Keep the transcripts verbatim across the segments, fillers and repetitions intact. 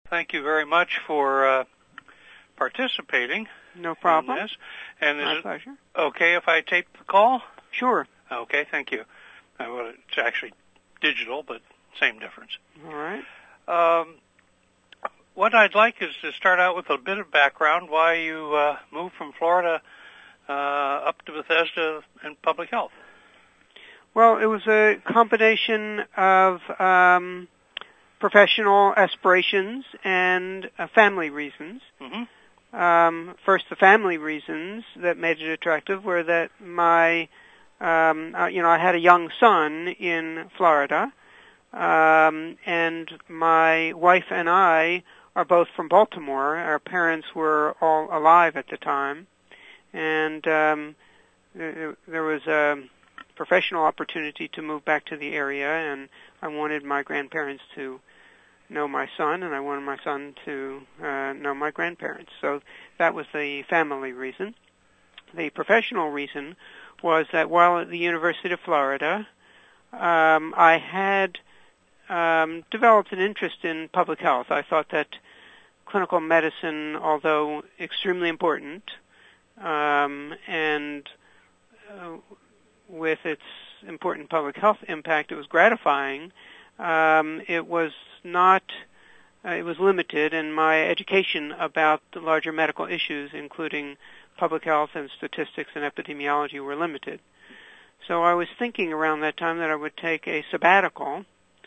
thank you very much for uh, participating. No problem. In this. And is My it pleasure. okay if I tape the call? Sure. Okay, thank you. Uh, well, it's actually digital, but same difference. All right. Um, what I'd like is to start out with a bit of background why you uh, moved from Florida uh, up to Bethesda in public health. Well, it was a combination of um, professional aspirations and uh, family reasons. Mm-hmm. Um, first, the family reasons that made it attractive were that my, um, uh, you know, I had a young son in Florida, um, and my wife and I are both from Baltimore. Our parents were all alive at the time, and um, there, there was a professional opportunity to move back to the area, and I wanted my grandparents to know my son, and I wanted my son to uh, know my grandparents. So that was the family reason. The professional reason was that while at the University of Florida, um, I had um, developed an interest in public health. I thought that clinical medicine, although extremely important, um, and uh, with its important public health impact, it was gratifying. Um, it was not, uh, it was limited, and my education about the larger medical issues, including public health and statistics and epidemiology, were limited. So I was thinking around that time that I would take a sabbatical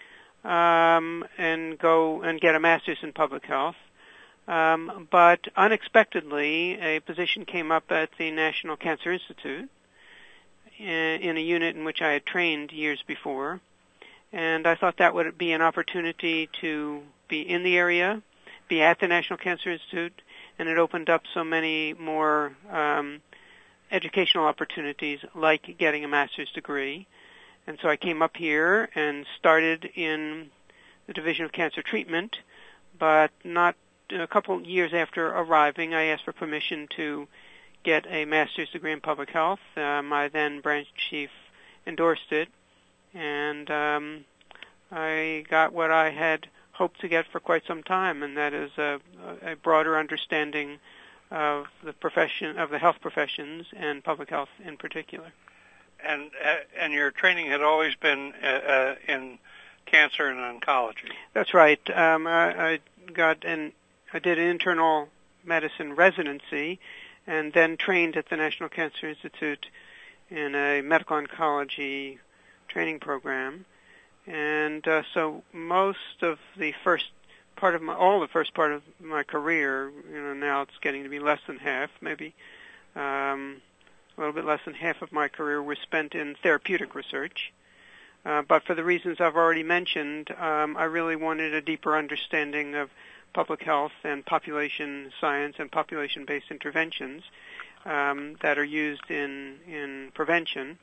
um, and go and get a master's in public health. Um, but unexpectedly, a position came up at the National Cancer Institute in a unit in which I had trained years before, and I thought that would be an opportunity to be in the area, be at the National Cancer Institute, and it opened up so many more um, educational opportunities, like getting a master's degree. And so I came up here and started in the Division of Cancer Treatment, but not a couple years after arriving, I asked for permission to get a master's degree in public health. Uh, my then branch chief endorsed it, and um, I got what I had hoped to get for quite some time, and that is a, a broader understanding of the profession, of the health professions, and public health in particular. And uh, and your training had always been uh, uh, in cancer and oncology. That's right. Um, I, I got an I did an internal medicine residency, and then trained at the National Cancer Institute in a medical oncology training program. And uh, so most of the first part of my, all the first part of my career, you know, now it's getting to be less than half, maybe um, a little bit less than half of my career was spent in therapeutic research. Uh, but for the reasons I've already mentioned, um, I really wanted a deeper understanding of public health and population science and population-based interventions um, that are used in in prevention.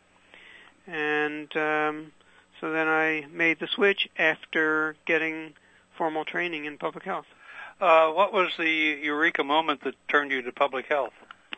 And um, so then I made the switch after getting formal training in public health. Uh, what was the eureka moment that turned you to public health?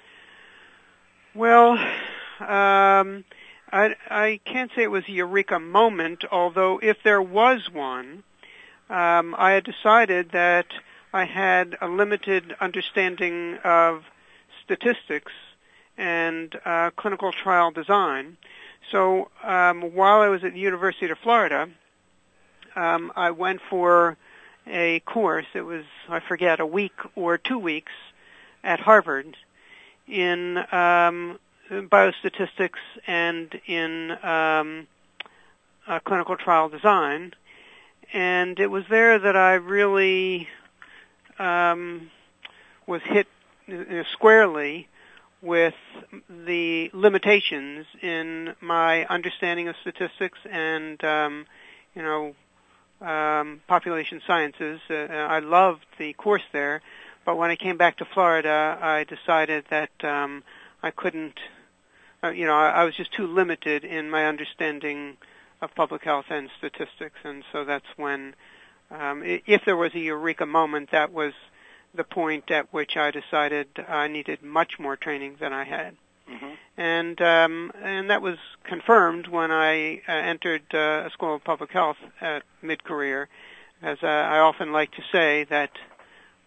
Well, um, I, I can't say it was a eureka moment, although if there was one, Um, I had decided that I had a limited understanding of statistics and uh, clinical trial design. So um, while I was at the University of Florida, um, I went for a course. It was, I forget, a week or two weeks at Harvard in um, biostatistics and in um, uh, clinical trial design. And it was there that I really um, was hit uh, squarely with the limitations in my understanding of statistics and, um, you know, um, population sciences. Uh, I loved the course there, but when I came back to Florida, I decided that um, I couldn't, uh, you know, I, I was just too limited in my understanding of public health and statistics, and so that's when, um, if there was a eureka moment, that was the point at which I decided I needed much more training than I had. Mm-hmm. And um, and that was confirmed when I uh, entered uh, a school of public health at mid-career, as uh, I often like to say that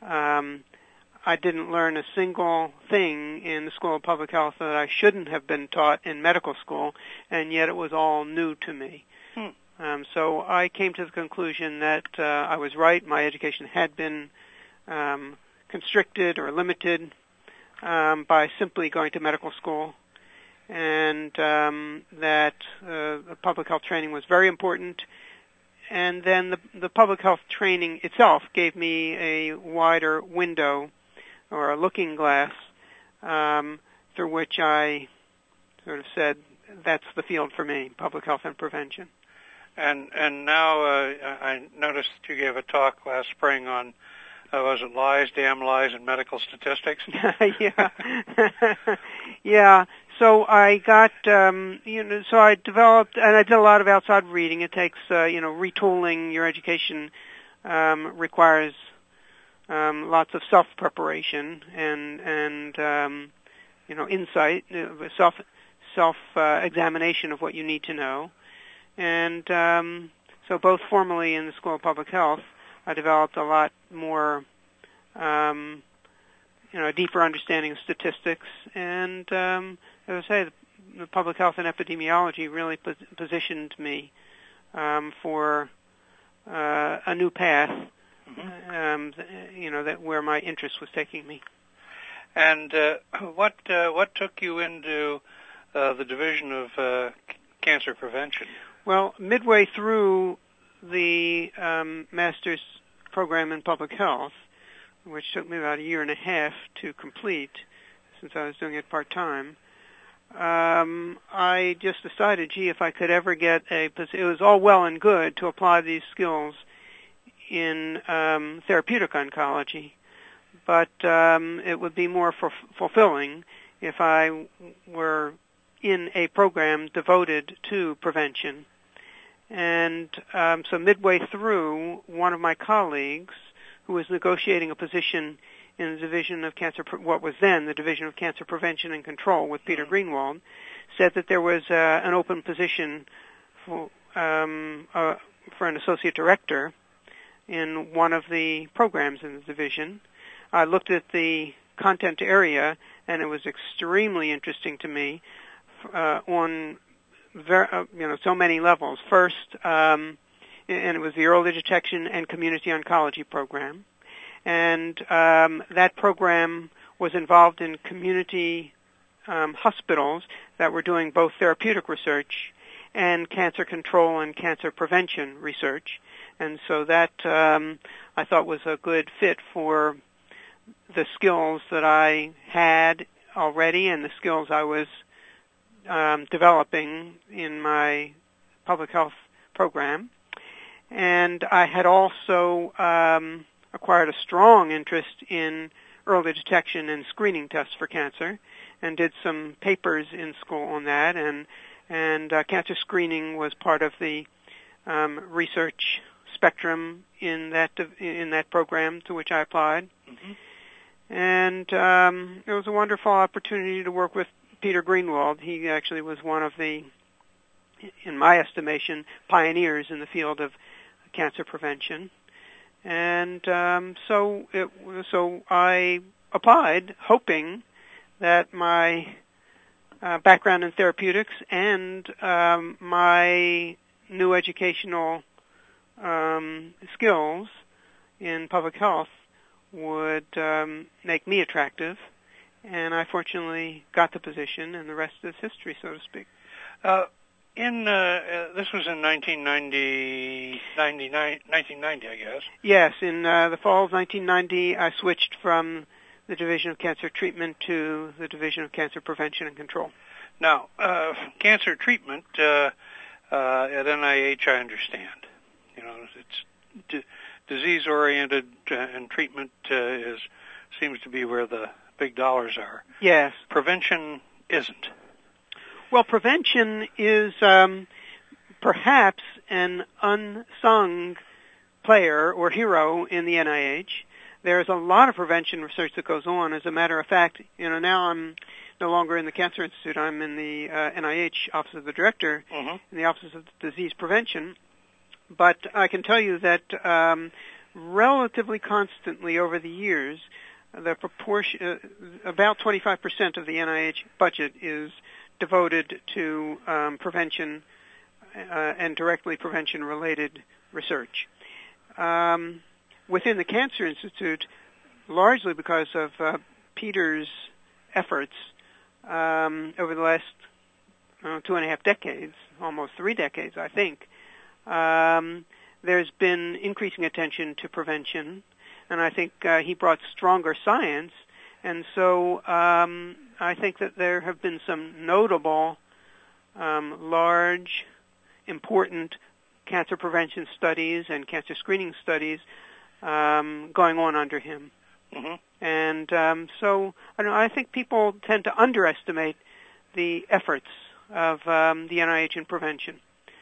Um, I didn't learn a single thing in the School of Public Health that I shouldn't have been taught in medical school, and yet it was all new to me. Hmm. Um, so I came to the conclusion that uh, I was right. My education had been um, constricted or limited um, by simply going to medical school, and um, that uh, the public health training was very important. And then the, the public health training itself gave me a wider window or a looking glass um, through which I sort of said, that's the field for me, public health and prevention. And and now uh, I noticed you gave a talk last spring on, uh, was it lies, damn lies, and medical statistics? yeah. yeah. So I got, um, you know, so I developed, and I did a lot of outside reading. It takes, uh, you know, retooling your education um, requires um, lots of self-preparation and, and um, you know, insight, self, self uh, examination of what you need to know. And um, so both formally in the School of Public Health, I developed a lot more, um, you know, a deeper understanding of statistics. And um, as I say, the, the public health and epidemiology really pos- positioned me um, for uh, a new path, mm-hmm. um, you know, that where my interest was taking me. And uh, what uh, what took you into uh, the division of uh, cancer prevention? Well, midway through the um, master's program in public health, which took me about a year and a half to complete, since I was doing it part-time, um, I just decided, gee, if I could ever get a position, it was all well and good to apply these skills in um, therapeutic oncology, but um, it would be more f- fulfilling if I were in a program devoted to prevention. And um, so midway through, one of my colleagues, who was negotiating a position in the Division of Cancer, what was then the Division of Cancer Prevention and Control with Peter Greenwald, said that there was uh, an open position for, um, uh, for an associate director in one of the programs in the division. I looked at the content area, and it was extremely interesting to me uh, on Very, uh, you know, so many levels. First, um, and it was the early detection and community oncology program, and um, that program was involved in community um, hospitals that were doing both therapeutic research and cancer control and cancer prevention research, and so that um, I thought was a good fit for the skills that I had already and the skills I was Um, developing in my public health program. And I had also um, acquired a strong interest in early detection and screening tests for cancer, and did some papers in school on that. And and uh, cancer screening was part of the um, research spectrum in that in that program to which I applied. Mm-hmm. And um, it was a wonderful opportunity to work with Peter Greenwald. He actually was one of the, in my estimation, pioneers in the field of cancer prevention. And um, so it, so I applied, hoping that my uh, background in therapeutics and um, my new educational um, skills in public health would um, make me attractive. And I fortunately got the position, and the rest is history, so to speak. Uh, in uh, uh, this was in nineteen ninety, ninety-nine, nineteen ninety, I guess. Yes, in uh, the fall of nineteen ninety, I switched from the Division of Cancer Treatment to the Division of Cancer Prevention and Control. Now, uh, cancer treatment uh, uh, at N I H, I understand. You know, it's d- disease-oriented, uh, and treatment uh, is seems to be where the big dollars are. Yes. Prevention isn't. Well, prevention is um, perhaps an unsung player or hero in the N I H. There's a lot of prevention research that goes on. As a matter of fact, you know, now I'm no longer in the Cancer Institute. I'm in the uh, N I H Office of the Director, mm-hmm. in the Office of Disease Prevention. But I can tell you that um, relatively constantly over the years, the proportion, uh, about twenty-five percent of the N I H budget is devoted to um, prevention uh, and directly prevention-related research. Um, within the Cancer Institute, largely because of uh, Peter's efforts um, over the last uh, two and a half decades, almost three decades, I think, um, there's been increasing attention to prevention, and I think uh, he brought stronger science, and so um, I think that there have been some notable, um, large, important cancer prevention studies and cancer screening studies um, going on under him. Mm-hmm. And um, so I don't know, I think people tend to underestimate the efforts of um, the N I H in prevention.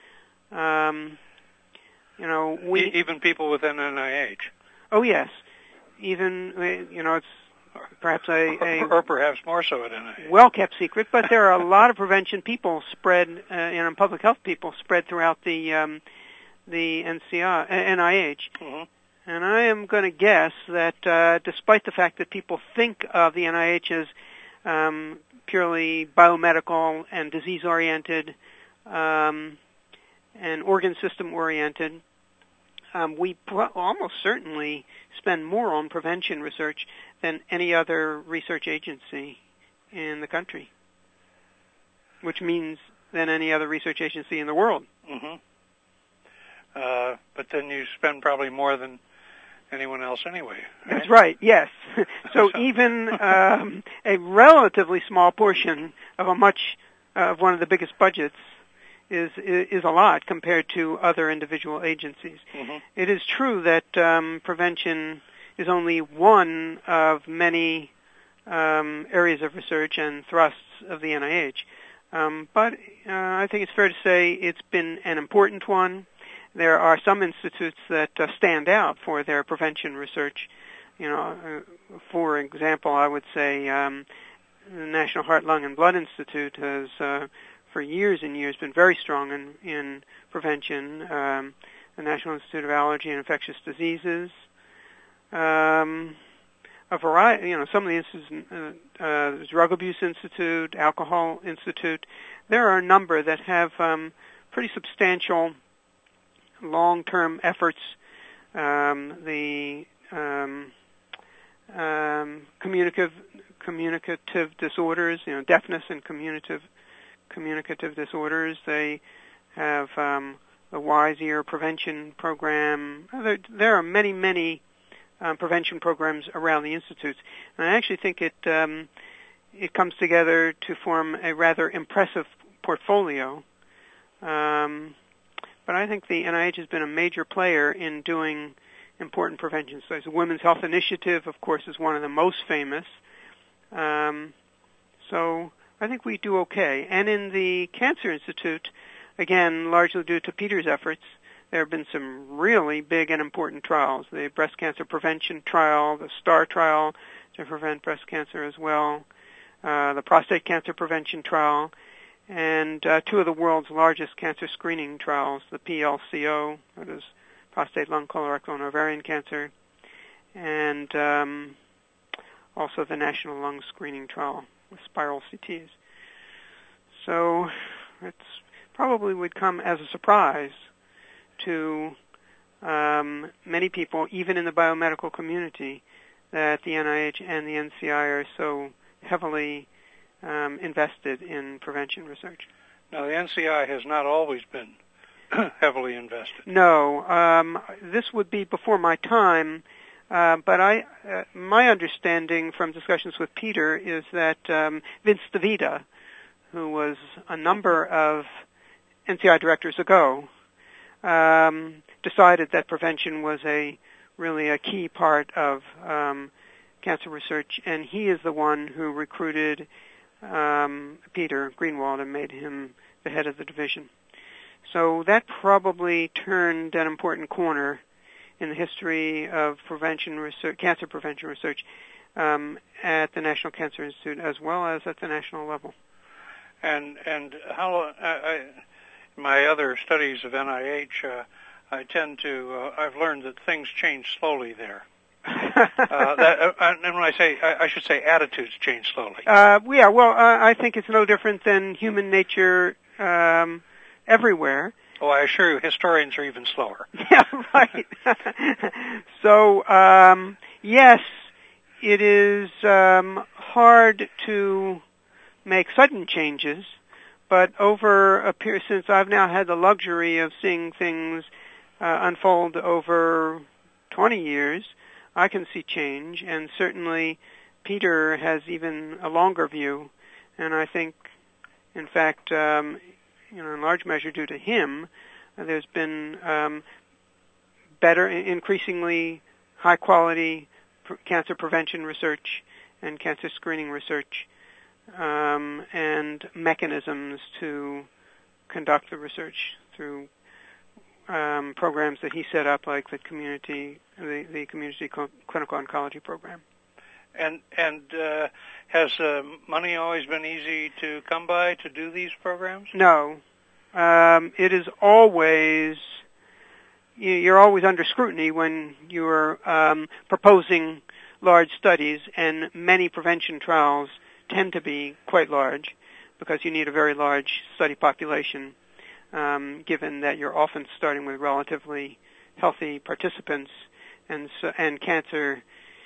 Um, you know, we e- even people within N I H. Oh yes, even you know it's perhaps a, a or, or perhaps more so at N I H. Well-kept secret, but there are a lot of prevention people spread, uh, you know, public health people spread throughout the um, the N C I, N I H. Mm-hmm. And I am going to guess that uh, despite the fact that people think of the N I H as um, purely biomedical and disease-oriented um, and organ system-oriented, um, we pro- almost certainly spend more on prevention research than any other research agency in the country, which means than any other research agency in the world. Mm-hmm. Uh, but then you spend probably more than anyone else anyway. Right? That's right, yes. so even um, a relatively small portion of a much, uh, of one of the biggest budgets is, is a lot compared to other individual agencies. Mm-hmm. It is true that um, prevention is only one of many um, areas of research and thrusts of the N I H. Um, but uh, I think it's fair to say it's been an important one. There are some institutes that uh, stand out for their prevention research. You know, uh, for example, I would say um, the National Heart, Lung, and Blood Institute has, uh, for years and years, been very strong in, in prevention. Um, the National Institute of Allergy and Infectious Diseases, um, a variety. You know, some of the institutes, uh, uh, Drug Abuse Institute, Alcohol Institute. There are a number that have um, pretty substantial long-term efforts. Um, the um, um, communicative communicative disorders, you know, deafness and communicative communicative disorders. They have um, the Wise Ear Prevention Program. There, there are many, many um, prevention programs around the institutes, and I actually think it um, it comes together to form a rather impressive portfolio. Um, But I think the N I H has been a major player in doing important prevention studies. The Women's Health Initiative, of course, is one of the most famous. Um, so I think we do okay. And in the Cancer Institute, again, largely due to Peter's efforts, there have been some really big and important trials. The breast cancer prevention trial, the STAR trial to prevent breast cancer as well, uh, the prostate cancer prevention trial, and uh, two of the world's largest cancer screening trials, the P L C O, that is prostate, lung, colorectal, and ovarian cancer, and um, also the National Lung Screening Trial with spiral C Ts. So it's probably would come as a surprise to um, many people, even in the biomedical community, that the N I H and the N C I are so heavily Um, invested in prevention research. Now, the N C I has not always been heavily invested. No, um, this would be before my time, uh, but I, uh, my understanding from discussions with Peter is that um, Vince DeVita, who was a number of N C I directors ago, um, decided that prevention was a really a key part of um, cancer research, and he is the one who recruited Um, Peter Greenwald and made him the head of the division. So that probably turned an important corner in the history of prevention research, cancer prevention research um, at the National Cancer Institute as well as at the national level. And and how I, I, my other studies of N I H, uh, I tend to, uh, I've learned that things change slowly there. uh, that, uh, and when I say, I, I should say attitudes change slowly. Uh, yeah, well, uh, I think it's no different than human nature um, everywhere. Oh, I assure you, historians are even slower. Yeah, right. So, um, yes, it is um, hard to make sudden changes, but over a period, since I've now had the luxury of seeing things uh, unfold over twenty years, I can see change, and certainly Peter has even a longer view, and I think, in fact, um, you know, in large measure due to him, uh, there's been um, better, increasingly high-quality pr- cancer prevention research and cancer screening research, um, and mechanisms to conduct the research through um, programs that he set up, like the community, the, the community cl- clinical oncology program. And and uh, has uh, money always been easy to come by to do these programs? No, um, it is always you're always under scrutiny when you're um, proposing large studies, and many prevention trials tend to be quite large because you need a very large study population, um, given that you're often starting with relatively healthy participants, and so, and cancer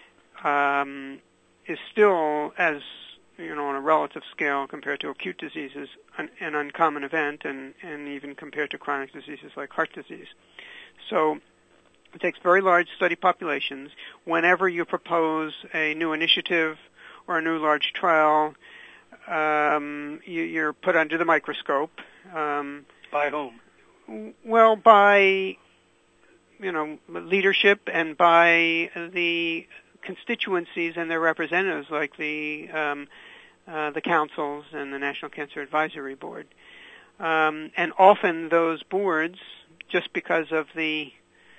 um, is still, as you know, on a relative scale compared to acute diseases, an, an uncommon event, and, and even compared to chronic diseases like heart disease. So it takes very large study populations. Whenever you propose a new initiative or a new large trial, um, you, you're put under the microscope. Um, by whom? Well, by, you know, leadership and by the constituencies and their representatives, like the um, uh, the councils and the National Cancer Advisory Board. Um, and often those boards, just because of the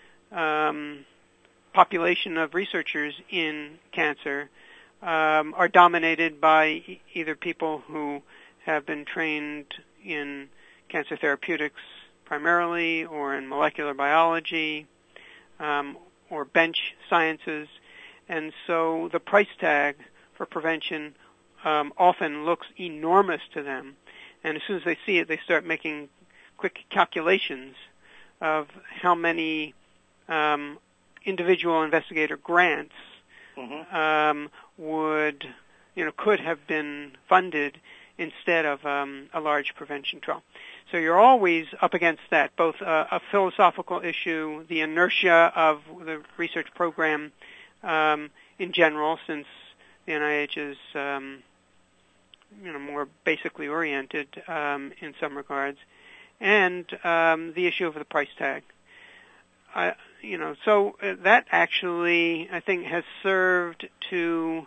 um, population of researchers in cancer, um, are dominated by e- either people who have been trained in cancer therapeutics primarily, or in molecular biology, um, or bench sciences. And so the price tag for prevention um, often looks enormous to them. And as soon as they see it, they start making quick calculations of how many um, individual investigator grants mm-hmm. um, would, you know, could have been funded instead of um, a large prevention trial. So you're always up against that, both uh, a philosophical issue, the inertia of the research program um, in general, since the N I H is um, you know, more basically oriented um, in some regards, and um, the issue of the price tag. I, you know, so that actually, I think, has served to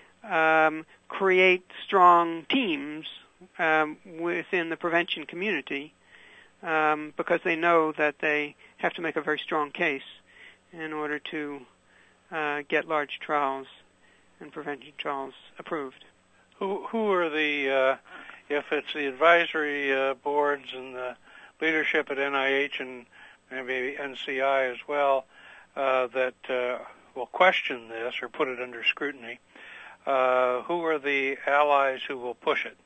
um, create strong teams um, within the prevention community, um, because they know that they have to make a very strong case in order to uh, get large trials and prevention trials approved. Who who are the, uh, if it's the advisory uh, boards and the leadership at N I H and maybe N C I as well, uh, that uh, will question this or put it under scrutiny, uh, who are the allies who will push it?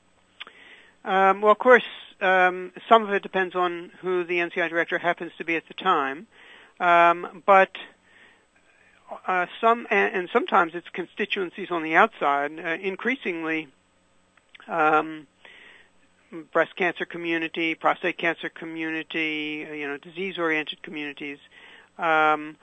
Um, well, of course, um, some of it depends on who the N C I director happens to be at the time, um, but uh, some and, and sometimes it's constituencies on the outside. Uh, increasingly, um, breast cancer community, prostate cancer community, you know, disease-oriented communities um,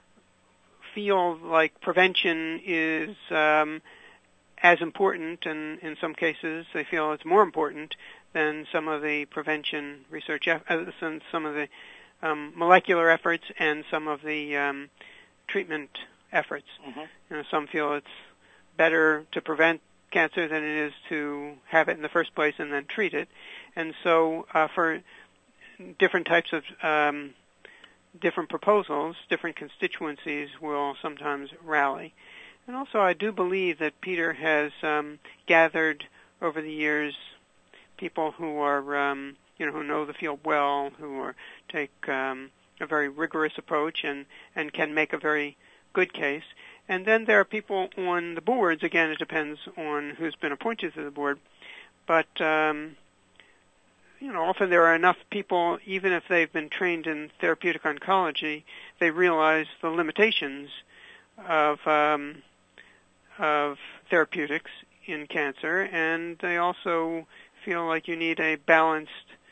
feel like prevention is um, as important, and in some cases they feel it's more important than some of the prevention research, uh, some of the um, molecular efforts and some of the um, treatment efforts. Mm-hmm. You know, some feel it's better to prevent cancer than it is to have it in the first place and then treat it. And so uh, for different types of um, different proposals, different constituencies will sometimes rally. And also I do believe that Peter has um, gathered over the years people who are, um, you know, who know the field well, who are, take um, a very rigorous approach and, and can make a very good case. And then there are people on the boards. Again, it depends on who's been appointed to the board. But, um, you know, often there are enough people, even if they've been trained in therapeutic oncology, they realize the limitations of um, of therapeutics in cancer, and they also feel like you need a balanced,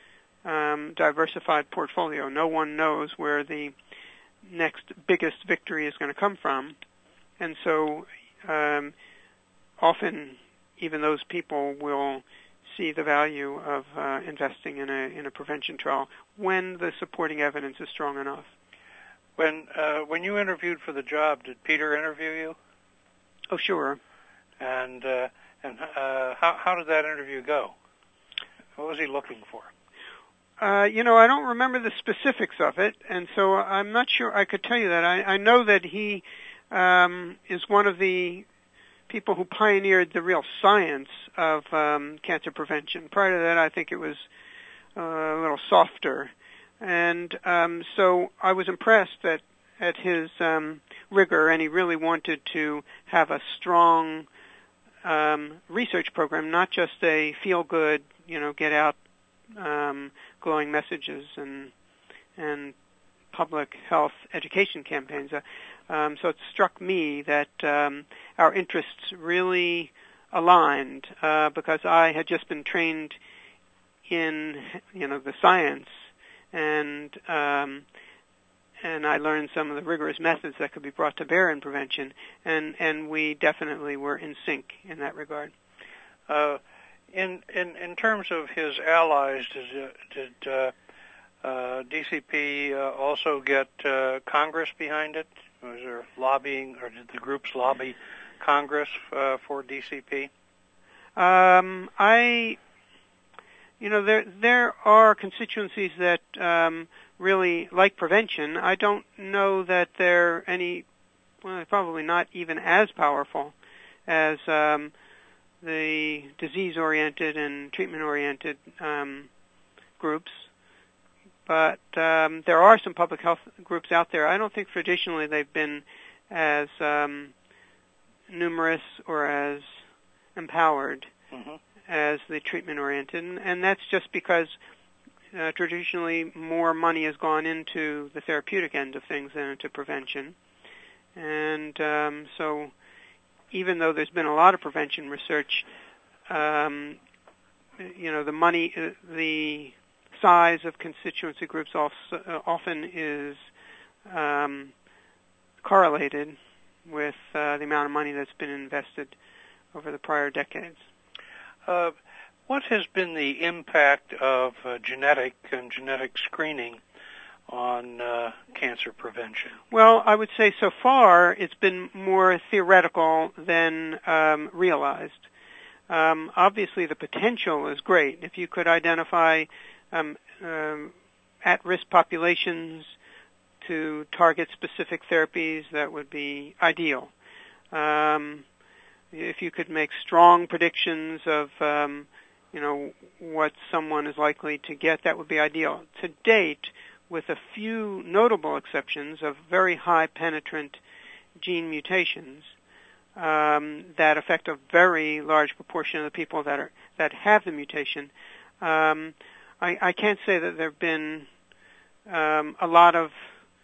um, diversified portfolio. No one knows where the next biggest victory is going to come from, and so um, often even those people will see the value of uh, investing in a in a prevention trial when the supporting evidence is strong enough. When uh, when you interviewed for the job, did Peter interview you? Oh, sure. And uh, and uh, how how did that interview go? What was he looking for? Uh, you know, I don't remember the specifics of it, and so I'm not sure I could tell you that. I, I know that he um, is one of the people who pioneered the real science of um, cancer prevention. Prior to that, I think it was uh, a little softer. And um, so I was impressed at, at his um, rigor, and he really wanted to have a strong um, research program, not just a feel-good, you know, get out um, glowing messages and and public health education campaigns. Uh, um, so it struck me that um, our interests really aligned uh, because I had just been trained in, you know, the science, and um, and I learned some of the rigorous methods that could be brought to bear in prevention, and, and we definitely were in sync in that regard. Uh, in, in in terms of his allies, did, did uh, uh, D C P uh, also get uh, Congress behind it? Was there lobbying, or did the groups lobby Congress uh, for D C P? Um, I, you know, there there are constituencies that um, really like prevention. I don't know that they're any, well, they're probably not even as powerful as um, the disease-oriented and treatment-oriented um, groups. But um, there are some public health groups out there. I don't think traditionally they've been as um, numerous or as empowered mm-hmm. as the treatment-oriented, and, and that's just because uh, traditionally more money has gone into the therapeutic end of things than into prevention. And um, so even though there's been a lot of prevention research, um, you know, the money, uh, the size of constituency groups also, uh, often is um, correlated with uh, the amount of money that's been invested over the prior decades. Uh, what has been the impact of uh, genetic and genetic screening on uh, cancer prevention? Well, I would say so far it's been more theoretical than um, realized. Um, obviously, the potential is great. If you could identify um, um, at-risk populations to target specific therapies, that would be ideal. Um, if you could make strong predictions of, um, you know, what someone is likely to get, that would be ideal. To date, with a few notable exceptions of very high penetrant gene mutations um, that affect a very large proportion of the people that are that have the mutation, um, I, I can't say that there have been um, a lot of,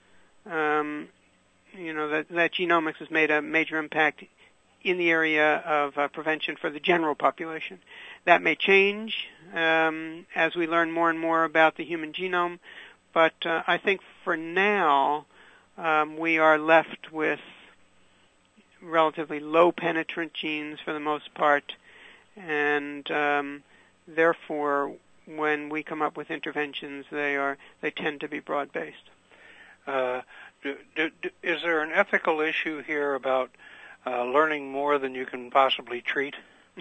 um, you know, that, that genomics has made a major impact in the area of uh, prevention for the general population. That may change um, as we learn more and more about the human genome, but uh, I think for now um, we are left with relatively low penetrant genes for the most part, and um, therefore when we come up with interventions, they are they tend to be broad-based. Uh, do, do, do, is there an ethical issue here about uh, learning more than you can possibly treat?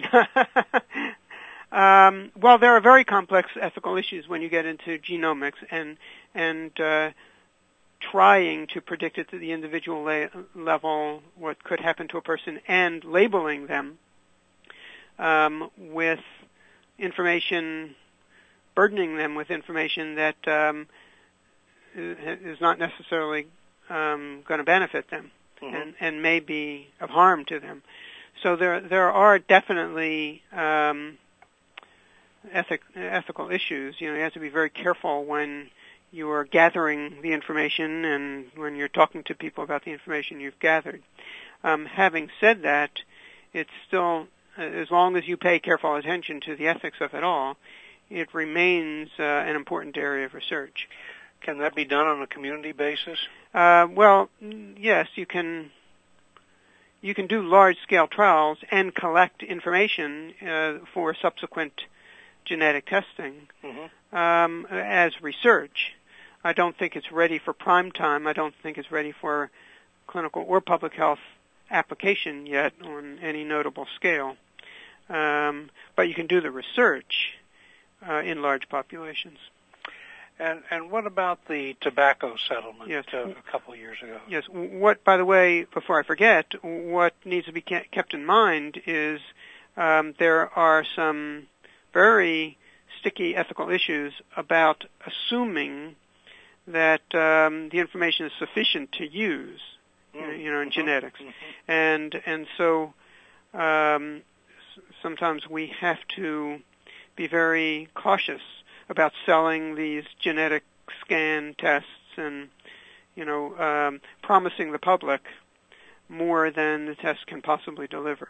um, well, there are very complex ethical issues when you get into genomics, and and uh, trying to predict at the individual la- level what could happen to a person, and labeling them um, with information, burdening them with information that um, is not necessarily um, going to benefit them, mm-hmm. and, and may be of harm to them. So there there are definitely um, ethic, ethical issues. You know, you have to be very careful when you are gathering the information and when you're talking to people about the information you've gathered. Um, having said that, it's still, as long as you pay careful attention to the ethics of it all, it remains uh, an important area of research. Can that be done on a community basis? Uh, well, yes, you can. You can do large-scale trials and collect information uh, for subsequent genetic testing mm-hmm. um, as research. I don't think it's ready for prime time. I don't think it's ready for clinical or public health application yet on any notable scale. Um, but you can do the research uh, in large populations. And and what about the tobacco settlement yes. uh, a couple of years ago? Yes. What, by the way, before I forget, what needs to be kept in mind is um, there are some very sticky ethical issues about assuming that um, the information is sufficient to use, mm-hmm. you know, in mm-hmm. genetics, mm-hmm. and and so um, sometimes we have to be very cautious about selling these genetic scan tests and, you know, um, promising the public more than the test can possibly deliver.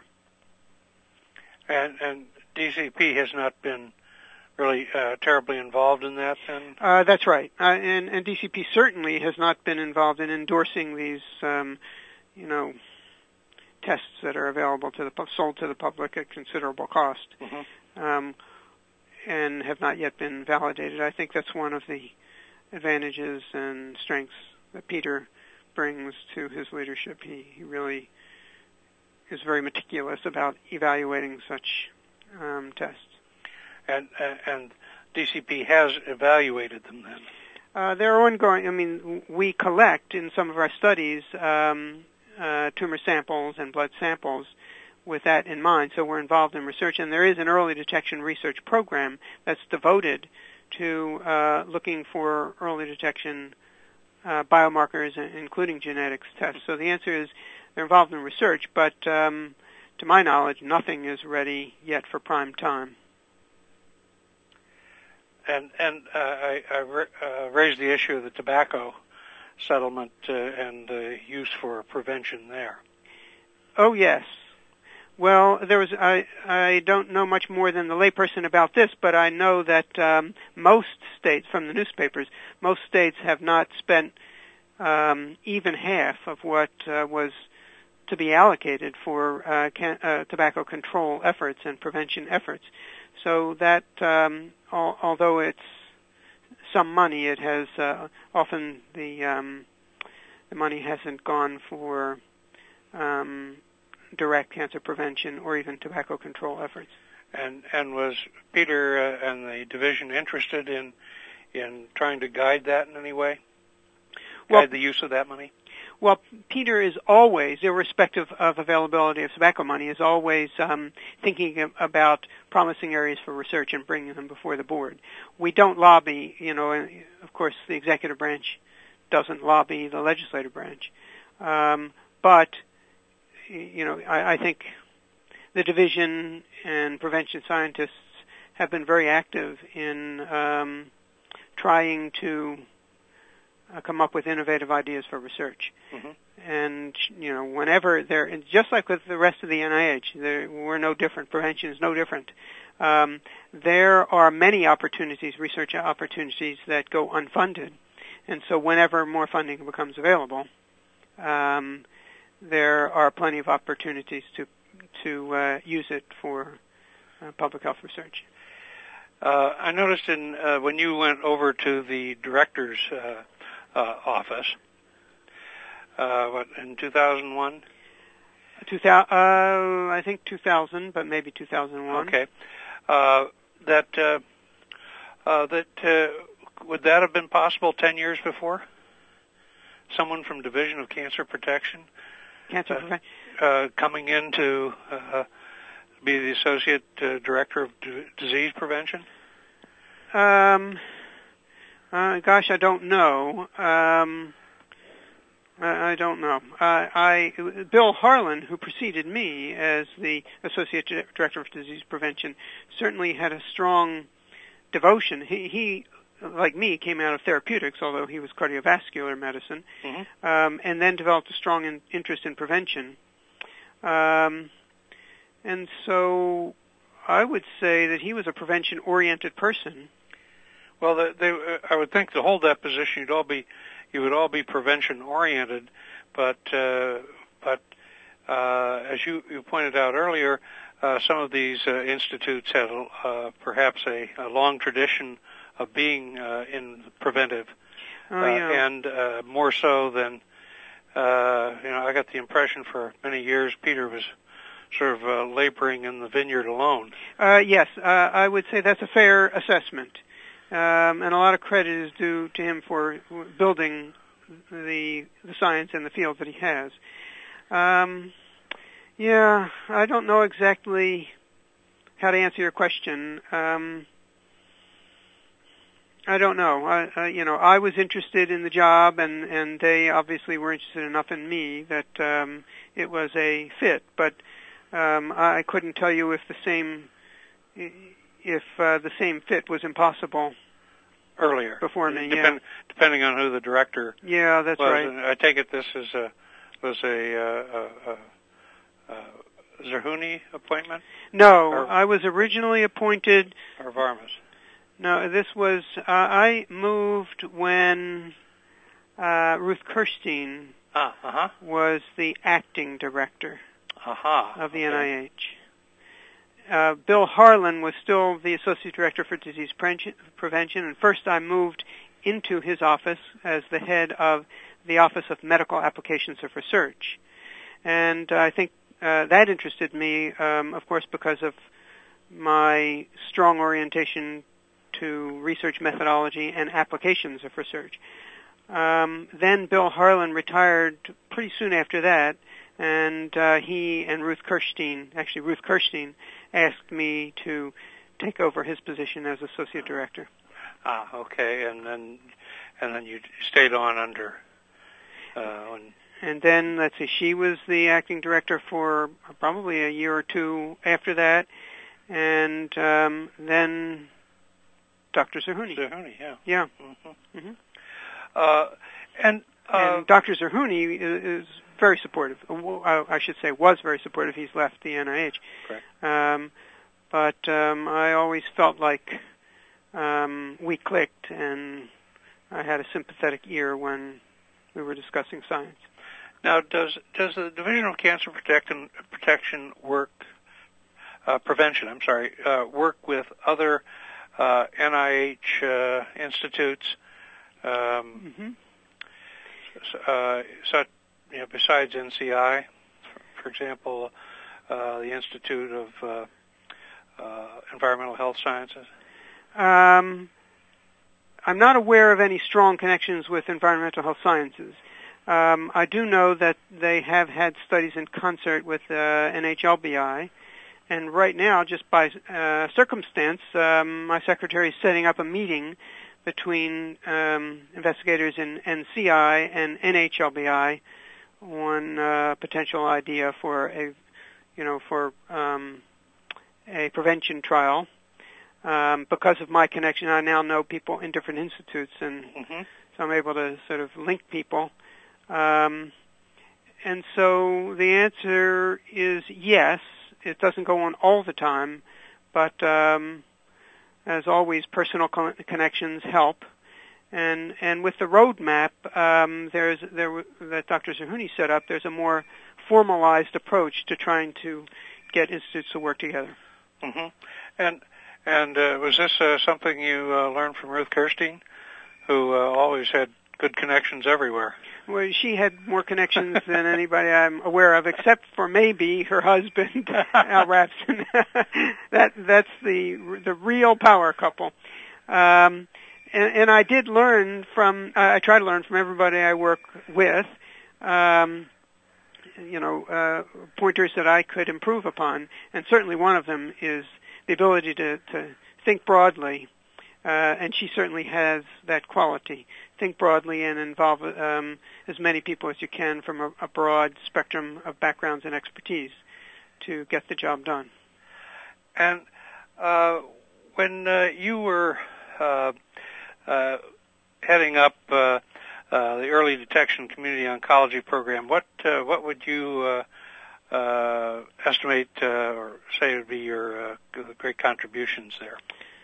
And, and D C P has not been really uh, terribly involved in that, then? Uh, that's right. Uh, and, and D C P certainly has not been involved in endorsing these, um, you know, tests that are available to the sold to the public at considerable cost, mm-hmm. um, and have not yet been validated. I think that's one of the advantages and strengths that Peter brings to his leadership. He, he really is very meticulous about evaluating such um, tests. And, uh, and D C P has evaluated them then? Uh, they're ongoing. I mean, we collect in some of our studies um, uh, tumor samples and blood samples with that in mind. So we're involved in research, and there is an early detection research program that's devoted to uh, looking for early detection uh, biomarkers, including genetics tests. So the answer is they're involved in research, but um, to my knowledge, nothing is ready yet for prime time. And and uh, I, I uh, raised the issue of the tobacco settlement uh, and the use for prevention there. Oh yes. Well, there was I I don't know much more than the layperson about this, but I know that um, most states, from the newspapers, most states have not spent um, even half of what uh, was to be allocated for uh, can, uh, tobacco control efforts and prevention efforts. So that, um, al- although it's some money, it has uh, often the um, the money hasn't gone for um, direct cancer prevention or even tobacco control efforts. And and was Peter uh, and the division interested in in trying to guide that in any way? Guide well, the use of that money? Well, Peter is always, irrespective of availability of tobacco money, is always um, thinking about promising areas for research and bringing them before the board. We don't lobby, you know, and of course the executive branch doesn't lobby the legislative branch. Um, but, you know, I, I think the division and prevention scientists have been very active in um, trying to Uh, come up with innovative ideas for research. Mm-hmm. And, you know, whenever there, just like with the rest of the N I H, there, we're no different, prevention is no different. Um, there are many opportunities, research opportunities, that go unfunded. And so whenever more funding becomes available, um, there are plenty of opportunities to, to uh, use it for uh, public health research. Uh, I noticed in uh, when you went over to the director's uh, Uh, office, uh, what, in two thousand one? two thousand, uh, I think two thousand, but maybe two thousand one. Okay. Uh, that, uh, uh, that, uh, would that have been possible ten years before? Someone from Division of Cancer Protection? Cancer uh, Protection? Uh, coming in to, uh, be the Associate uh, Director of D- Disease Prevention? Um... Uh, gosh, I don't know. Um, I, I don't know. Uh, I Bill Harlan, who preceded me as the Associate Director of Disease Prevention, certainly had a strong devotion. He, he like me, came out of therapeutics, although he was cardiovascular medicine, mm-hmm. um, and then developed a strong in, interest in prevention. Um, and so I would say that he was a prevention-oriented person. Well, they, they, I would think to hold that position, you'd all be, you would all be prevention-oriented, but uh, but uh, as you, you pointed out earlier, uh, some of these uh, institutes had uh, perhaps a, a long tradition of being uh, in preventive, oh, yeah. uh, and uh, more so than, uh, you know, I got the impression for many years Peter was sort of uh, laboring in the vineyard alone. Uh, yes, uh, I would say that's a fair assessment, um, and a lot of credit is due to him for building the the science and the field that he has. Um, yeah, I don't know exactly how to answer your question. Um, I don't know. I, uh, you know, I was interested in the job, and, and they obviously were interested enough in me that um, it was a fit. But um, I couldn't tell you if the same if uh, the same fit was impossible earlier before me. Depend, yeah. Depending on who the director. Yeah, that's was. right. And I take it this is a was a, uh, a, a, a Zerhouni appointment. No, or, I was originally appointed. Or Varmus. No, this was, uh, I moved when uh, Ruth Kirstein ah, uh-huh. was the acting director uh-huh. of the okay. N I H. Uh, Bill Harlan was still the Associate Director for Disease Prevention, and first I moved into his office as the head of the Office of Medical Applications of Research. And uh, I think uh, that interested me, um, of course, because of my strong orientation to research methodology and applications of research. Um, then Bill Harlan retired pretty soon after that, and uh, he and Ruth Kirstein, actually Ruth Kirstein, asked me to take over his position as associate director. Ah, okay, and then and then you stayed on under. Uh, when... And then let's see, she was the acting director for probably a year or two after that, and um, then. Doctor Zerhouni. Zerhouni, yeah. Yeah. Mm-hmm. Mm-hmm. Uh, and, uh, and Doctor Zerhouni is, is very supportive. I should say was very supportive. He's left the N I H. Correct. Um, but um, I always felt like um, we clicked, and I had a sympathetic ear when we were discussing science. Now, does does the Division of Cancer Protection, Protection work, uh, prevention, I'm sorry, uh, work with other Uh, N I H uh, institutes, um, mm-hmm. uh, such, you know, besides N C I, for, for example, uh, the Institute of uh, uh, Environmental Health Sciences? Um, I'm not aware of any strong connections with environmental health sciences. Um, I do know that they have had studies in concert with uh, N H L B I. And right now, just by uh, circumstance, um, my secretary is setting up a meeting between um, investigators in N C I and N H L B I on a potential idea for a, you know, for um, a prevention trial. Um, because of my connection, I now know people in different institutes, and mm-hmm. so I'm able to sort of link people. Um, and so the answer is yes. It doesn't go on all the time, but um, as always, personal con- connections help. And and with the roadmap, um, there's there that Doctor Zerhouni set up. There's a more formalized approach to trying to get institutes to work together. Mm-hmm. And and uh, was this uh, something you uh, learned from Ruth Kirstein, who uh, always had good connections everywhere? Well, she had more connections than anybody I'm aware of, except for maybe her husband, Al Rapson. that that's the the real power couple. Um, and, and I did learn from. Uh, I try to learn from everybody I work with. Um, you know, uh, pointers that I could improve upon, and certainly one of them is the ability to, to think broadly. uh, and she certainly has that quality. Think broadly and involve um, as many people as you can from a, a broad spectrum of backgrounds and expertise to get the job done. And uh, when uh, you were uh, uh, heading up uh, uh, the early detection community oncology program, what uh, what would you uh, uh, estimate uh, or say would be your uh, great contributions there?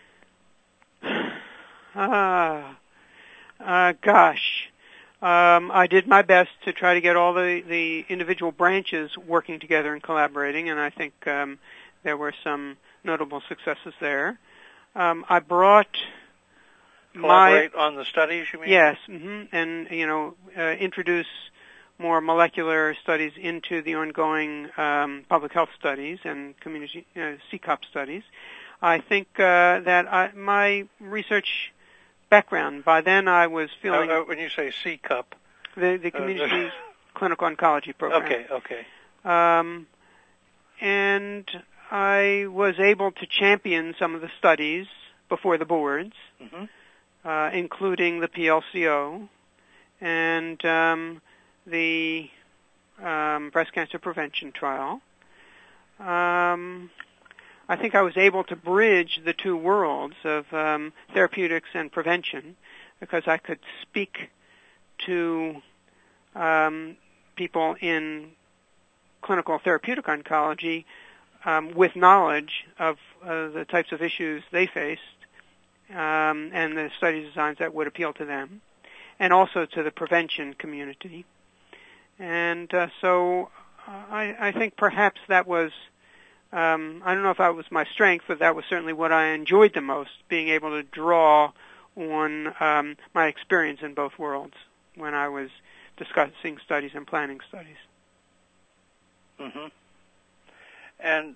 Ah, uh, gosh. Um, I did my best to try to get all the, the individual branches working together and collaborating, and I think um, there were some notable successes there. Um, I brought Collaborate my, on the studies, you mean? Yes, mm-hmm, and, you know, uh, introduce more molecular studies into the ongoing um, public health studies and community uh, C COP studies. I think uh, that I, my research background, by then I was feeling... Uh, uh, when you say C COP... The, the Community uh, Clinical Oncology Program. Okay, okay. Um, and I was able to champion some of the studies before the boards, mm-hmm. uh, including the P L C O and um, the um, breast cancer prevention trial. Um, I think I was able to bridge the two worlds of um, therapeutics and prevention because I could speak to um, people in clinical therapeutic oncology um, with knowledge of uh, the types of issues they faced um, and the study designs that would appeal to them, and also to the prevention community. And uh, so uh, I, I think perhaps that was, um, I don't know if that was my strength, but that was certainly what I enjoyed the most, being able to draw on um, my experience in both worlds when I was discussing studies and planning studies. Mm-hmm. And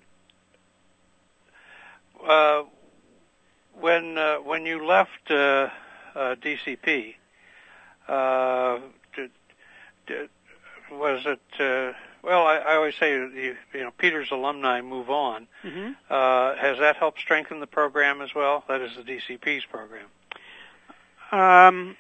uh, when uh, when you left uh, uh, D C P, uh, did, did, was it? Uh, well, I, I always say, you, you know, Peter's alumni move on. Mm-hmm. Uh, has that helped strengthen the program as well? That is the D C P's program. Um,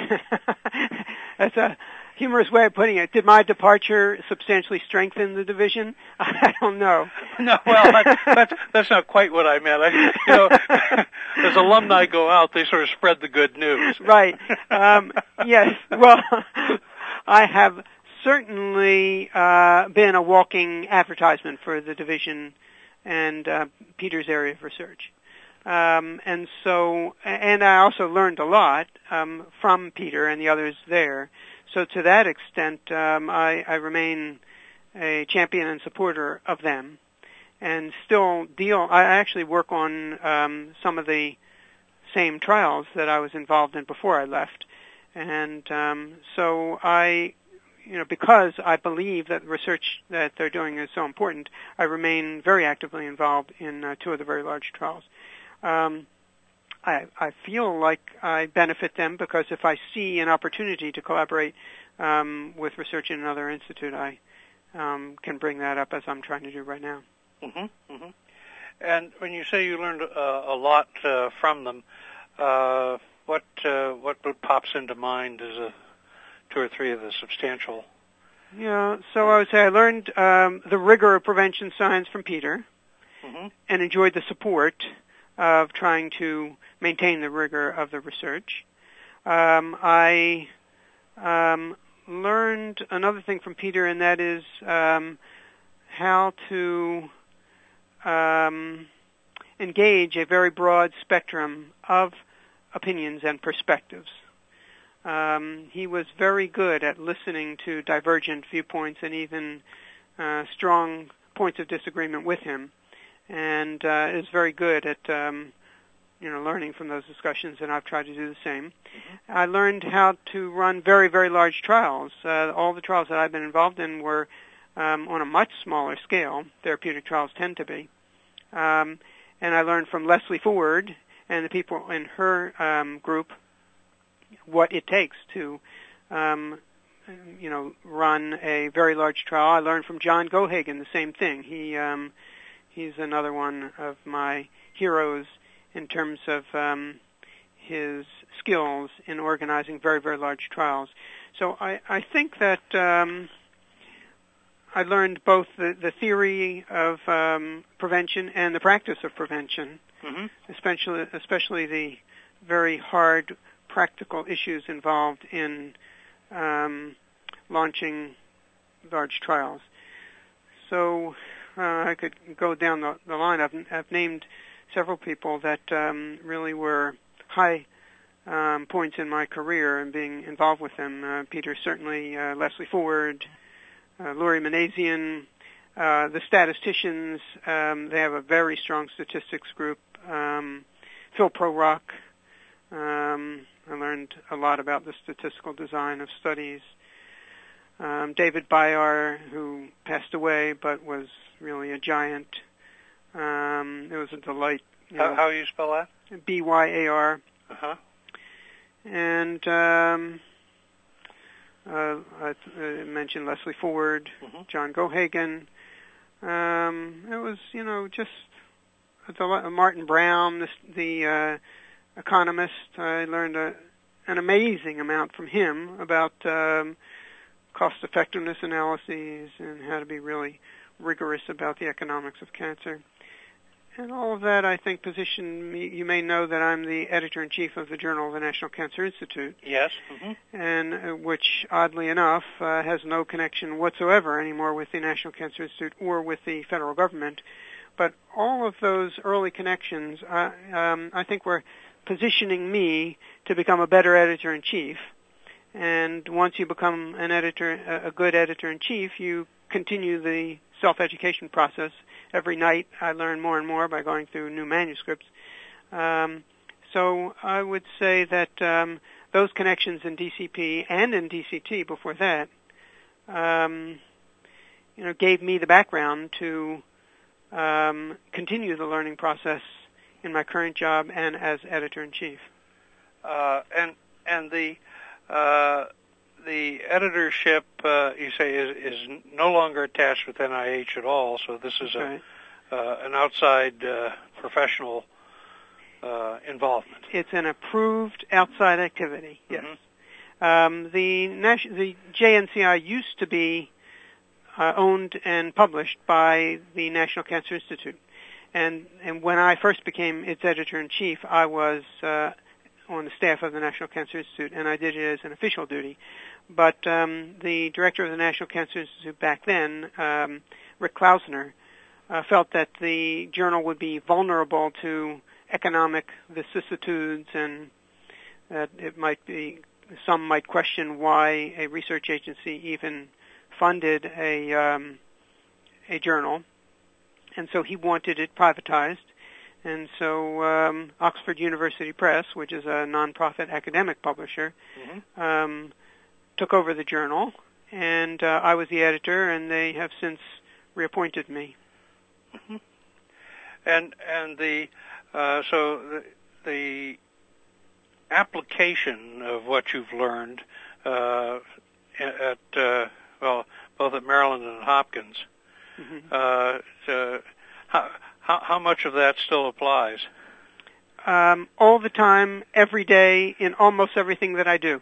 that's a humorous way of putting it. Did my departure substantially strengthen the division? I don't know. No, well, that, that's that's not quite what I meant. I, you know, as alumni go out, they sort of spread the good news. Right. Um, yes. Well, I have certainly uh, been a walking advertisement for the division and uh, Peter's area of research. Um, and so, and I also learned a lot um, from Peter and the others there. So to that extent, um, I, I remain a champion and supporter of them, and still deal. I actually work on um, some of the same trials that I was involved in before I left, and um, so I, you know, because I believe that the research that they're doing is so important, I remain very actively involved in uh, two of the very large trials. Um, I, I feel like I benefit them because if I see an opportunity to collaborate um, with research in another institute, I um, can bring that up as I'm trying to do right now. Mm-hmm, mm-hmm. And when you say you learned uh, a lot uh, from them, uh, what uh, what pops into mind as a two or three of the substantial? Yeah, so I would say I learned um, the rigor of prevention science from Peter, mm-hmm. and enjoyed the support of trying to maintain the rigor of the research. Um, I um, learned another thing from Peter, and that is um, how to um, engage a very broad spectrum of opinions and perspectives. Um, he was very good at listening to divergent viewpoints and even uh, strong points of disagreement with him, and uh, is very good at um, you know learning from those discussions, and I've tried to do the same. Mm-hmm. I learned how to run very, very large trials. Uh, all the trials that I've been involved in were um, on a much smaller scale. Therapeutic trials tend to be. Um, and I learned from Leslie Ford and the people in her um, group what it takes to um, you know, run a very large trial. I learned from John Gohagan the same thing. He um, He's another one of my heroes in terms of um, his skills in organizing very, very large trials. So I, I think that um, I learned both the, the theory of um, prevention and the practice of prevention, mm-hmm. especially especially the very hard practical issues involved in um, launching large trials. So uh, I could go down the, the line. I've, I've named several people that um, really were high um, points in my career and being involved with them. Uh, Peter, certainly, uh, Leslie Ford, uh, Laurie Manazian, uh, the statisticians. Um, they have a very strong statistics group. Um, Phil Prorock. Um, I learned a lot about the statistical design of studies. Um, David Bayar, who passed away but was really a giant. Um, it was a delight. You know, how, how you spell that? B Y A R. Uh-huh. And um, uh, I, I mentioned Leslie Ford, mm-hmm. John Gohagan. Um, it was, you know, just a delight. Martin Brown, the, the uh, economist. I learned a, an amazing amount from him about um, cost-effectiveness analyses and how to be really rigorous about the economics of cancer. And all of that, I think, positioned me. You may know that I'm the editor-in-chief of the Journal of the National Cancer Institute. Yes. Mm-hmm. And uh, which, oddly enough, uh, has no connection whatsoever anymore with the National Cancer Institute or with the federal government. But all of those early connections, uh, um, I think, were positioning me to become a better editor-in-chief. And once you become an editor, a good editor-in-chief, you continue the self-education process. Every night I learn more and more by going through new manuscripts. Um, so I would say that um, those connections in D C P and in D C T before that, um, you know, gave me the background to um, continue the learning process in my current job and as editor-in-chief. Uh, and and the uh, the editorship, uh, you say, is, is no longer attached with N I H at all. So this is Right. a uh, an outside uh, professional uh, involvement. It's an approved outside activity. Yes. Mm-hmm. Um, the Nas- the J N C I used to be uh, owned and published by the National Cancer Institute, and and when I first became its editor-in-chief, I was uh, on the staff of the National Cancer Institute, and I did it as an official duty. But um, the director of the National Cancer Institute back then, um, Rick Klausner, uh, felt that the journal would be vulnerable to economic vicissitudes, and that it might be, some might question why a research agency even funded a um, a journal, and so he wanted it privatized. And so um, Oxford University Press, which is a nonprofit academic publisher, mm-hmm. um, took over the journal, and uh, I was the editor, and they have since reappointed me. Mm-hmm. And and the uh, so the, the application of what you've learned uh, at uh, well both at Maryland and Hopkins, Mm-hmm. uh, to, how how how much of that still applies? Um, all the time, every day, in almost everything that I do.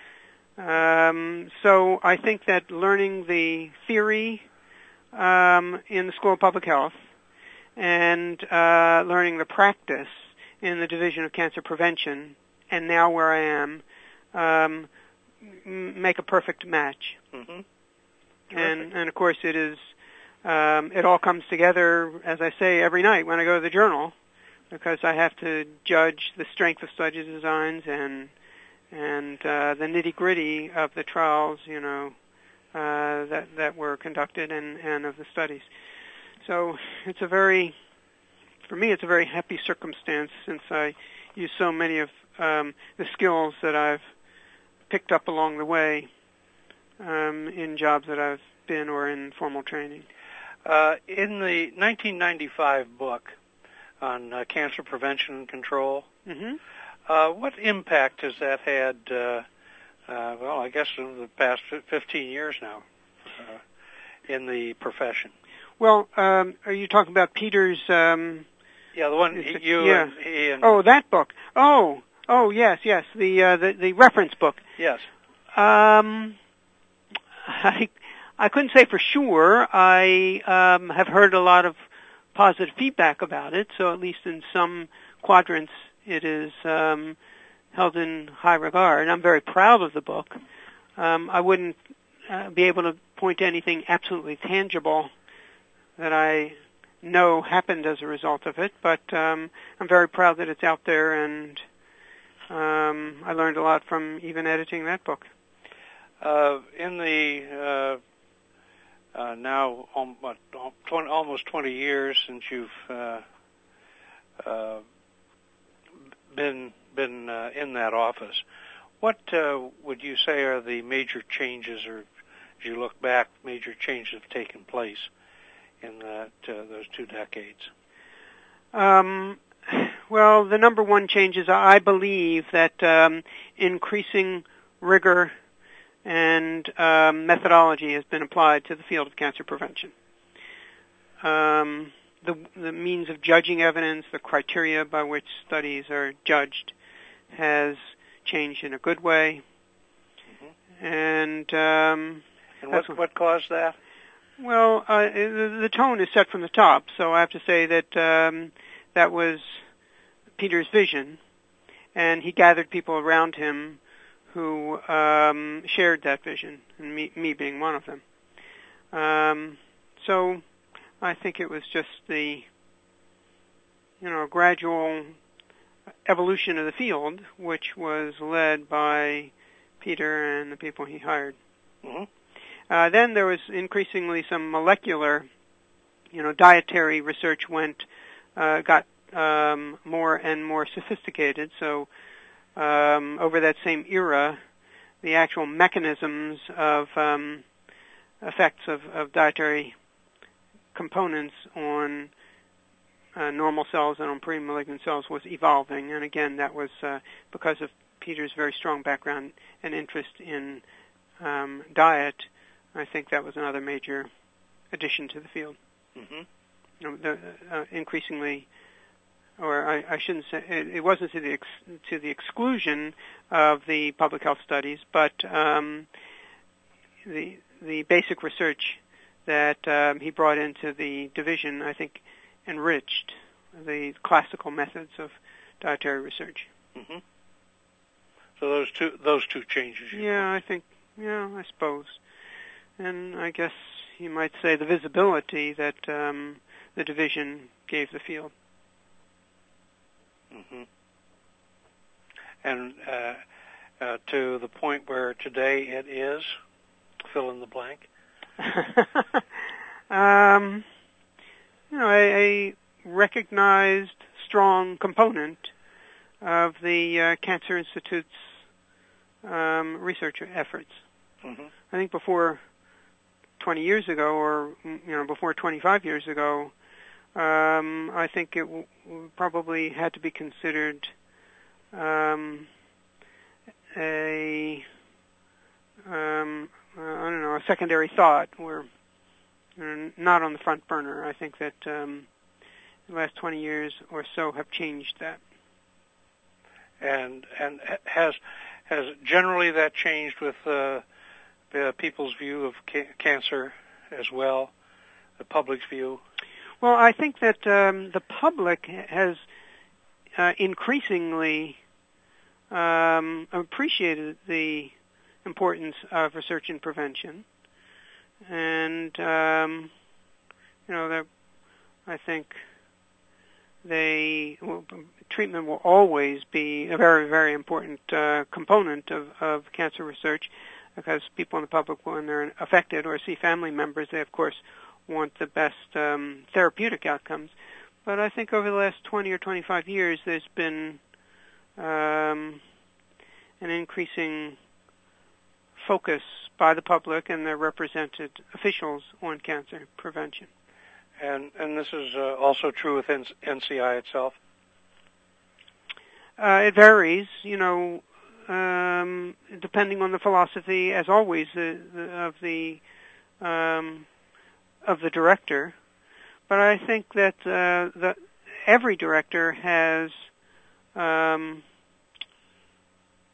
Um, so I think that learning the theory um, in the School of Public Health and uh, learning the practice in the Division of Cancer Prevention, and now where I am, um, m- make a perfect match. Mm-hmm. And, and of course, it is. Um, it all comes together, as I say, every night when I go to the journal, because I have to judge the strength of study designs and and uh, the nitty-gritty of the trials, you know, uh, that that were conducted and, and of the studies. So it's a very, for me, it's a very happy circumstance since I use so many of um, the skills that I've picked up along the way um, in jobs that I've been or in formal training. Uh, in the nineteen ninety-five book on uh, cancer prevention and control, Mm-hmm. uh, what impact has that had, uh, uh, well, I guess in the past fifteen years now, uh, in the profession? Well, um, are you talking about Peter's... Um, Yeah, the one it, you yeah. and he and... Oh, that book. Oh, Oh yes, yes, the uh, the the reference book. Yes. Um, I I couldn't say for sure. I um, have heard a lot of positive feedback about it, so at least in some quadrants it is um, held in high regard. I'm very proud of the book. Um, I wouldn't uh, be able to point to anything absolutely tangible that I know happened as a result of it, but um, I'm very proud that it's out there, and um, I learned a lot from even editing that book. Uh, in the uh, uh, now um, what, twenty, almost twenty years since you've uh, uh, been been uh, in that office, what uh, would you say are the major changes, or as you look back, major changes have taken place in that uh, those two decades? Um, well, the number one change is I believe that um, increasing rigor and um, methodology has been applied to the field of cancer prevention. Um, the, the means of judging evidence, the criteria by which studies are judged, has changed in a good way. Mm-hmm. And um, and what what caused that? Well, uh, the, the tone is set from the top, so I have to say that um, that was Peter's vision, and he gathered people around him who um, shared that vision, and me, me being one of them. Um, so I think it was just the, you know, gradual evolution of the field, which was led by Peter and the people he hired. Mm-hmm. Uh, then there was increasingly some molecular, you know, dietary research went, uh, got um, more and more sophisticated. So um, over that same era, the actual mechanisms of um, effects of, of dietary components on uh, normal cells and on pre-malignant cells was evolving. And again, that was uh, because of Peter's very strong background and interest in um, diet. I think that was another major addition to the field. Mm-hmm. You know, the, uh, increasingly, or I, I shouldn't say it, it wasn't to the ex, to the exclusion of the public health studies, but um, the the basic research that um, he brought into the division, I think, enriched the classical methods of dietary research. Mm-hmm. So those two those two changes. Yeah, I think. Yeah, I suppose. And I guess you might say the visibility that um, the division gave the field. Mm-hmm. And uh, uh, to the point where today it is, fill in the blank. um, you know, a, a recognized strong component of the uh, Cancer Institute's um, research efforts. Mm-hmm. I think before twenty years ago, or you know, before twenty-five years ago, um, I think it w- probably had to be considered um, a um, uh, I don't know a secondary thought, or uh, not on the front burner. I think that um, the last twenty years or so have changed that. And and has has generally that changed with uh, the people's view of ca- cancer as well, the public's view? Well, I think that um, the public has uh, increasingly um, appreciated the importance of research and prevention, and um, you know, that I think they well, treatment will always be a very, very important uh, component of, of cancer research, because people in the public, when they're affected or see family members, they of course want the best um, therapeutic outcomes. But I think over the last twenty or twenty-five years, there's been um, an increasing focus by the public and their represented officials on cancer prevention. And and this is uh, also true with N C I itself? Uh, it varies, you know, um, depending on the philosophy, as always, the, the, of the um, of the director. But I think that uh, the, every director has um,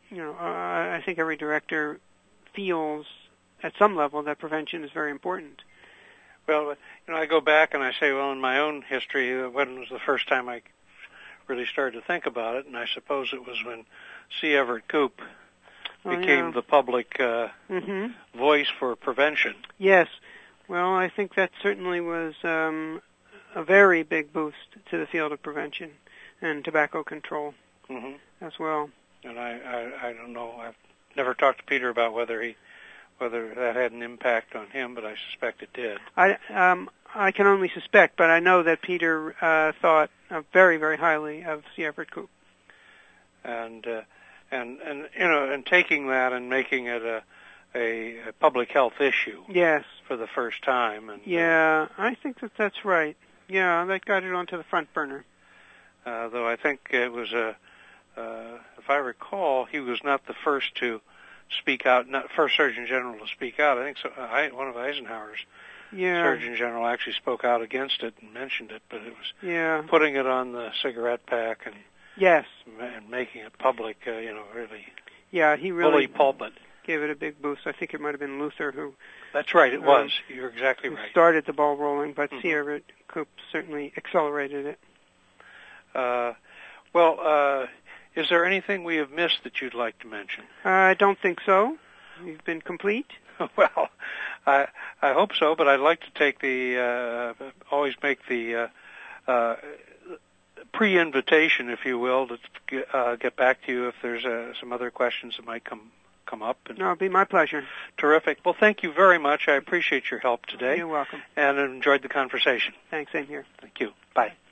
you know, uh, I think every director feels at some level that prevention is very important. Well, you know, I go back and I say, well, in my own history, when was the first time I really started to think about it? And I suppose it was when C. Everett Koop oh, became yeah. the public uh, mm-hmm. voice for prevention. Yes. Well, I think that certainly was um, a very big boost to the field of prevention and tobacco control mm-hmm. as well. And I, I, I don't know. I've never talked to Peter about whether he, whether that had an impact on him, but I suspect it did. I, um, I can only suspect, but I know that Peter uh, thought uh, very, very highly of C. Everett Koop. And uh, and and you know, and taking that and making it a, a, a public health issue. Yes. For the first time. And yeah, I think that that's right. Yeah, that got it onto the front burner. Uh, though I think it was a, uh, if I recall, he was not the first to speak out, not first Surgeon General to speak out. I think so, I, one of Eisenhower's yeah. Surgeon General actually spoke out against it and mentioned it, but it was yeah. putting it on the cigarette pack and yes, and making it public. Uh, you know, really. Yeah, he really fully pulpit. Gave it a big boost. I think it might have been Luther who. That's right. It um, was. You're exactly who right. Started the ball rolling, but mm-hmm. C. Everett Koop certainly accelerated it. Uh, well, uh, is there anything we have missed that you'd like to mention? Uh, I don't think so. You've been complete. Well, I I hope so, but I'd like to take the uh, always make the uh, uh, pre-invitation, if you will, to get, uh, get back to you if there's uh, some other questions that might come come up. And no, it'll be my pleasure. Terrific. Well, thank you very much. I appreciate your help today. You're welcome. And enjoyed the conversation. Thanks, same here. Thank you. Bye.